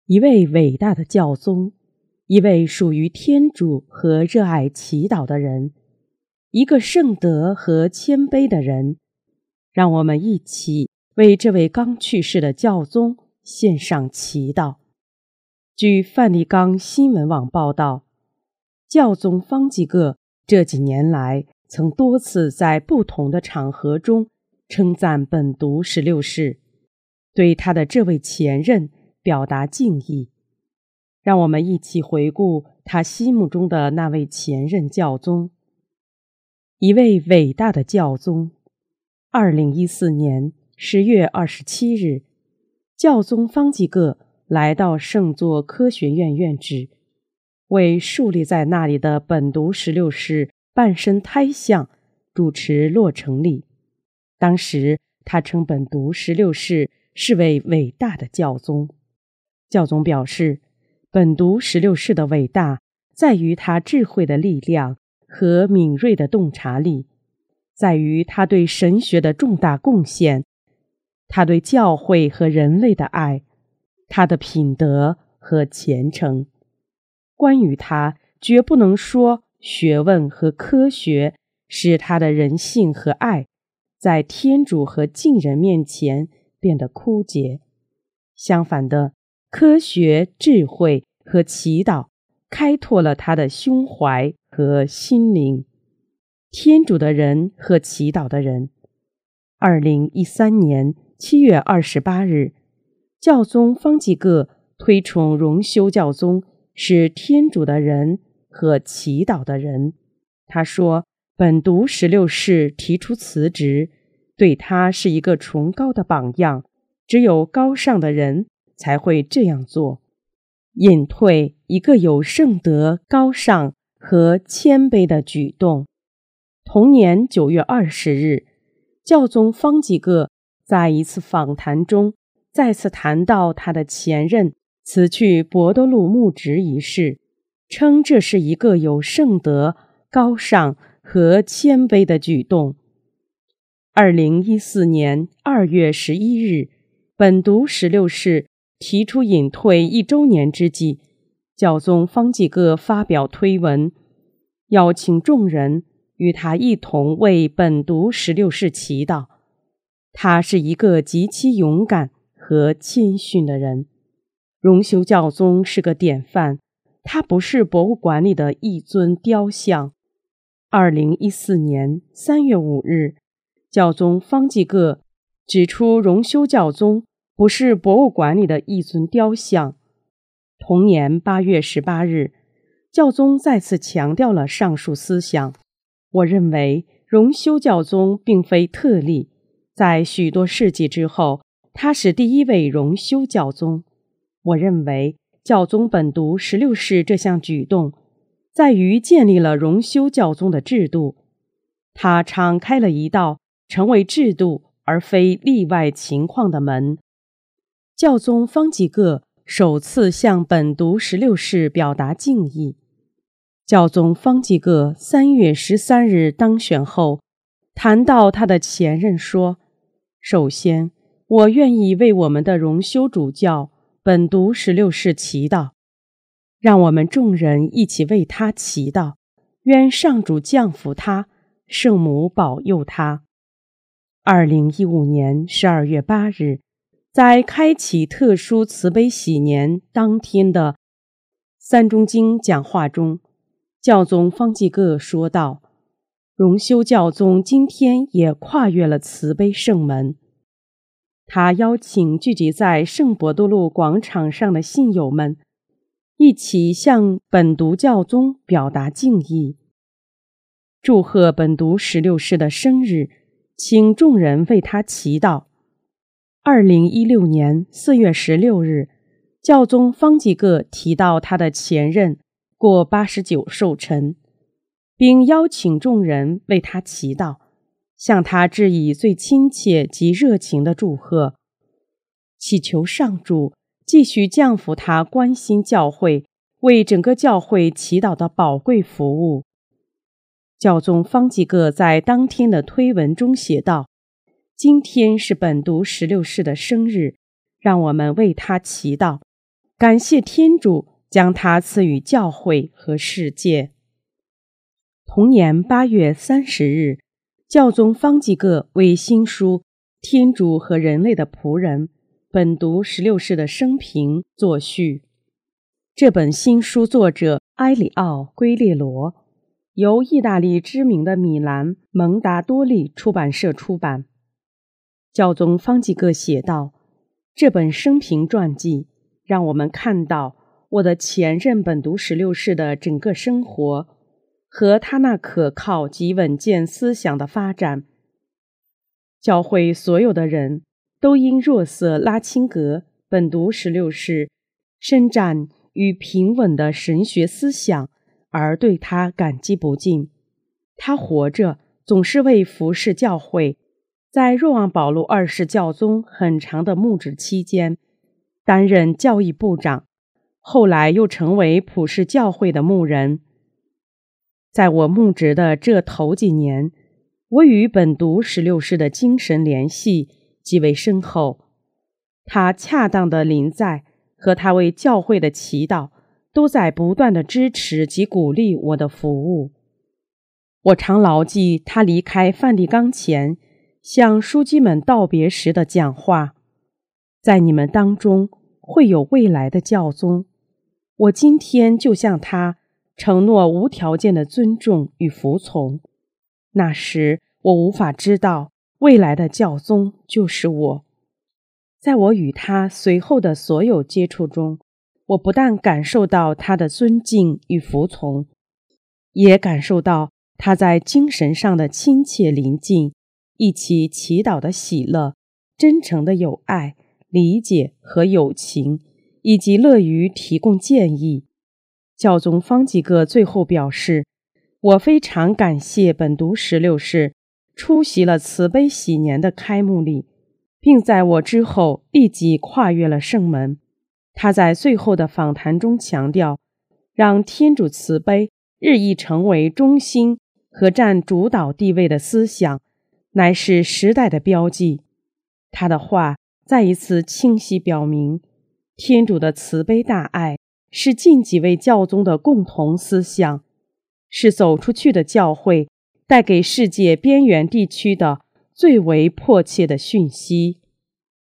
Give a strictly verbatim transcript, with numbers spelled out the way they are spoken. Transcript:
一位伟大的教宗，一位属于天主和热爱祈祷的人，一个圣德和谦卑的人。让我们一起为这位刚去世的教宗献上祈祷。据梵蒂冈新闻网报道，教宗方济各这几年来曾多次在不同的场合中称赞本笃十六世，对他的这位前任表达敬意。让我们一起回顾他心目中的那位前任教宗，一位伟大的教宗。二零一四年十月二十七日，教宗方济各来到圣座科学院院址，为竖立在那里的本笃十六世半身胎像主持落成礼。当时他称本笃十六世是位伟大的教宗。教宗表示，本笃十六世的伟大在于他智慧的力量和敏锐的洞察力，在于他对神学的重大贡献，他对教会和人类的爱，他的品德和虔诚。关于他，绝不能说学问和科学使他的人性和爱在天主和近人面前变得枯竭。相反的，科学、智慧和祈祷开拓了他的胸怀和心灵。天主的人和祈祷的人。二零一三年七月二十八日，教宗方济各推崇荣休教宗是天主的人和祈祷的人。他说，本笃十六世提出辞职，对他是一个崇高的榜样，只有高尚的人才会这样做。隐退一个有圣德、高尚和谦卑的举动。同年九月二十日，教宗方济各在一次访谈中再次谈到他的前任辞去博多禄牧职一事，称这是一个有圣德、高尚和谦卑的举动。二零一四年二月十一日，本笃十六世提出隐退一周年之际，教宗方济各发表推文，邀请众人与他一同为本笃十六世祈祷。他是一个极其勇敢和谦逊的人。荣休教宗是个典范，他不是博物馆里的一尊雕像。二零一四年三月五日，教宗方济各指出荣休教宗不是博物馆里的一尊雕像。同年八月十八日，教宗再次强调了上述思想。我认为荣休教宗并非特例，在许多世纪之后，他是第一位荣休教宗。我认为教宗本笃十六世这项举动在于建立了荣休教宗的制度，他敞开了一道成为制度而非例外情况的门。教宗方济各首次向本笃十六世表达敬意。教宗方济各三月十三日当选后，谈到他的前任说，首先，我愿意为我们的荣休主教本笃十六世祈祷，让我们众人一起为他祈祷，愿上主降福他，圣母保佑他。二零一五年十二月八日，在开启特殊慈悲喜年当天的三中经讲话中，教宗方济各说道，荣休教宗今天也跨越了慈悲圣门。他邀请聚集在圣伯多禄广场上的信友们一起向本笃教宗表达敬意，祝贺本笃十六世的生日，请众人为他祈祷。二零一六年四月十六日，教宗方济各提到他的前任过八十九寿辰，并邀请众人为他祈祷，向他致以最亲切及热情的祝贺，祈求上主继续降福他关心教会、为整个教会祈祷的宝贵服务。教宗方济各在当天的推文中写道，今天是本笃十六世的生日，让我们为他祈祷， 感谢天主将它赐予教会和世界。同年八月三十日，教宗方济各为新书《天主和人类的仆人》本笃十六世的生平作序。这本新书作者埃里奥·圭列罗由意大利知名的米兰蒙达多利出版社出版。教宗方济各写道，这本生平传记让我们看到我的前任本笃十六世的整个生活和他那可靠及稳健思想的发展。教会所有的人都因若瑟·拉钦格本笃十六世伸展与平稳的神学思想而对他感激不尽。他活着总是为服侍教会，在若望保禄二世教宗很长的牧职期间担任教义部长，后来又成为普世教会的牧人。在我牧职的这头几年，我与本笃十六世的精神联系极为深厚，他恰当的临在和他为教会的祈祷都在不断的支持及鼓励我的服务。我常牢记他离开梵蒂冈前向枢机们道别时的讲话，在你们当中会有未来的教宗，我今天就向他承诺无条件的尊重与服从。那时我无法知道未来的教宗就是我。在我与他随后的所有接触中，我不但感受到他的尊敬与服从，也感受到他在精神上的亲切邻近，一起祈祷的喜乐，真诚的友爱、理解和友情，以及乐于提供建议。教宗方济各最后表示，我非常感谢本笃十六世出席了慈悲喜年的开幕礼，并在我之后立即跨越了圣门。他在最后的访谈中强调，让天主慈悲日益成为中心和占主导地位的思想，乃是时代的标记。他的话再一次清晰表明，天主的慈悲大爱是近几位教宗的共同思想，是走出去的教会带给世界边缘地区的最为迫切的讯息。